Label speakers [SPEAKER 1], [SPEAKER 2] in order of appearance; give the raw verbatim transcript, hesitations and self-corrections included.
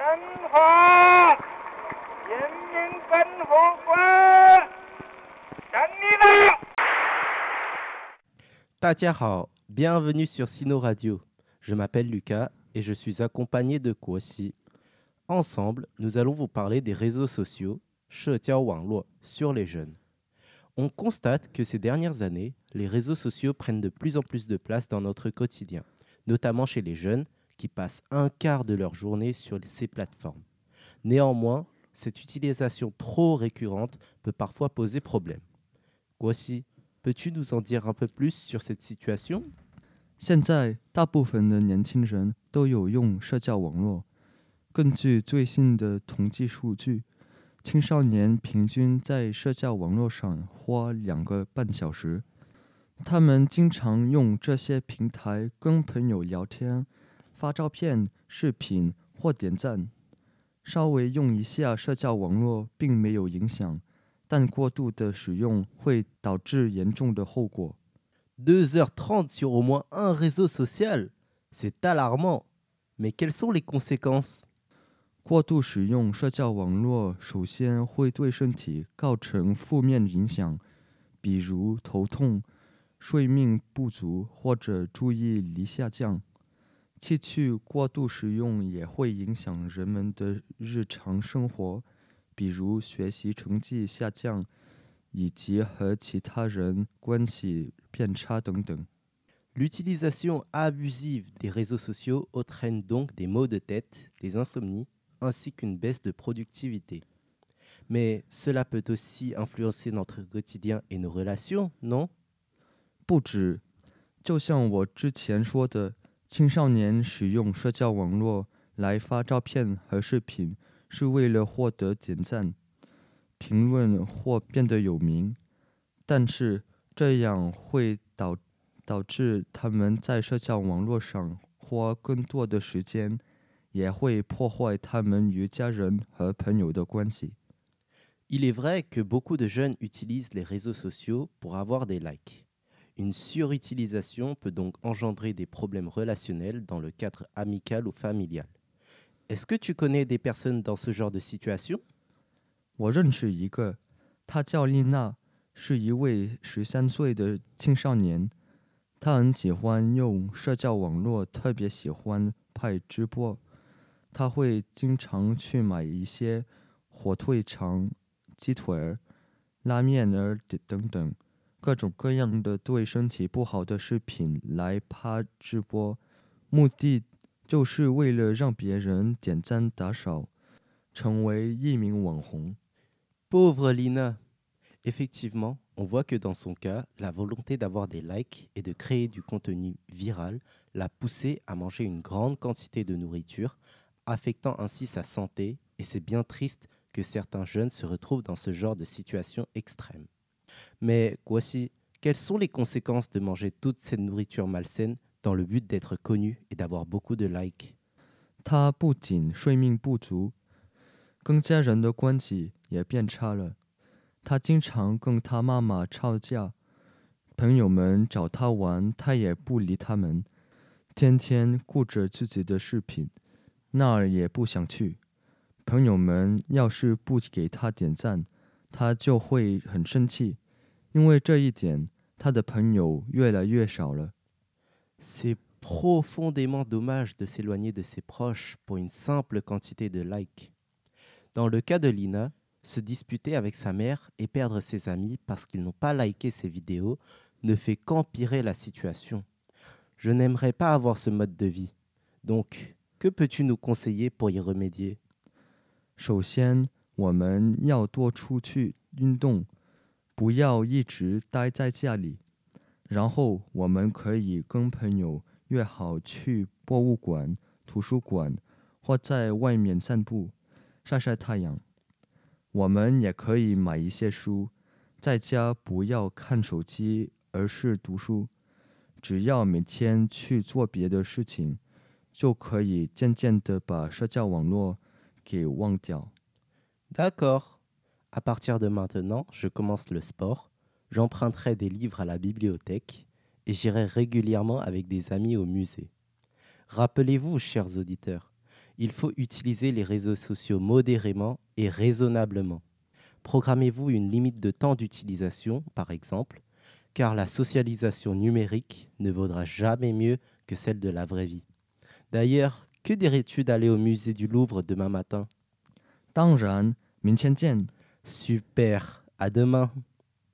[SPEAKER 1] 中华人民共和国胜利了！
[SPEAKER 2] 大家好, bienvenue sur Sino Radio. Je m'appelle Lucas et je suis accompagné de Guoxi. Ensemble, nous allons vous parler des réseaux sociaux, 社交网络, sur les jeunes. On constate que ces dernières années, les réseaux sociaux prennent de plus en plus de place dans notre quotidien, notamment chez les jeunes qui passent un quart de leur journée sur ces plateformes. Néanmoins, cette utilisation trop récurrente peut parfois poser problème. Guoxi, peux-tu nous en dire un peu plus sur cette situation?
[SPEAKER 3] 现在大部分的年轻人都有用社交网络。根据最新的统计数据，青少年平均在社交网络上花两个半小时。他们经常用这些平台跟朋友聊天、发照片、视频或点赞。稍微用一下社交网络并没有影响，但过度的使用会导致严重的后果。
[SPEAKER 2] deux heures trente sur au moins un réseau social, c'est alarmant. Mais quelles sont les conséquences?
[SPEAKER 3] 过度使用社交网络首先会对身体造成负面影响，比如头痛、睡眠不足或者注意力下降。继续过度使用也会影响人们的日常生活，比如学习成绩下降，以及和其他人关系变差等等。
[SPEAKER 2] L'utilisation abusive des réseaux sociaux entraîne donc des maux de tête, des insomnies, ainsi qu'une baisse de productivité. Mais cela peut aussi influencer notre quotidien et nos relations, non?
[SPEAKER 3] 不止，就像我之前说的，青少年使用社交网络来发照片和视频，是为了获得点赞、评论或变得有名，但是这样会导导致他们在社交网络上花更多的时间，也会破坏他们与家人和朋友的关系。
[SPEAKER 2] Il est vrai que beaucoup de jeunes utilisent les réseaux sociaux pour avoir des likes. Une surutilisation peut donc engendrer des problèmes relationnels dans le cadre amical ou familial. Est-ce que tu connais des personnes dans ce genre de situation?
[SPEAKER 3] 我认识一个，她叫丽娜，是一位十三岁的青少年。她很喜欢用社交网络，特别喜欢拍直播。她会经常去买一些火腿肠、鸡腿儿、拉面儿等等各种各样的对身体不好的视频来拍直播，目的就是为了让别人点赞打赏，成为一名网红。
[SPEAKER 2] Pauvre Lina! Effectivement, on voit que dans son cas, la volonté d'avoir des likes et de créer du contenu viral l'a poussée à manger une grande quantité de nourriture, affectant ainsi sa santé, et c'est bien triste que certains jeunes se retrouvent dans ce genre de situation extrême. Mais Guoxi, quelles sont les conséquences de manger toute cette nourriture malsaine dans le but d'être connu et d'avoir beaucoup de likes?
[SPEAKER 3] 他不仅睡眠不足，跟家人的关系也变差了。他经常跟他妈妈吵架，朋友们找他玩，他也不理他们，天天顾着自己的视频，那儿也不想去。朋友们要是不给他点赞，他就会很生气，因为这一点，他的朋友越来越少了。
[SPEAKER 2] C'est profondément dommage de s'éloigner de ses proches pour une simple quantité de likes. Dans le cas de Lina, se disputer avec sa mère et perdre ses amis parce qu'ils n'ont pas liké ses vidéos ne fait qu'empirer la situation. Je n'aimerais pas avoir ce mode de vie. Donc, que peux-tu nous conseiller pour y remédier?
[SPEAKER 3] 首先，我们要多出去运动，不要一直待在家里。然后，我们可以跟朋友约好去博物馆、图书馆，或在外面散步、晒晒太阳。我们也可以买一些书，在家不要看手机，而是读书。只要每天去做别的事情，就可以渐渐地把社交网络给忘掉。
[SPEAKER 2] D'accord. À partir de maintenant, je commence le sport, j'emprunterai des livres à la bibliothèque et j'irai régulièrement avec des amis au musée. Rappelez-vous, chers auditeurs, Il faut utiliser les réseaux sociaux modérément et raisonnablement. Programmez-vous une limite de temps d'utilisation, par exemple, car la socialisation numérique ne vaudra jamais mieux que celle de la vraie vie. D'ailleurs, que dirais-tu d'aller au musée du Louvre demain matin?
[SPEAKER 3] 当然，明天见。
[SPEAKER 2] Super, à demain.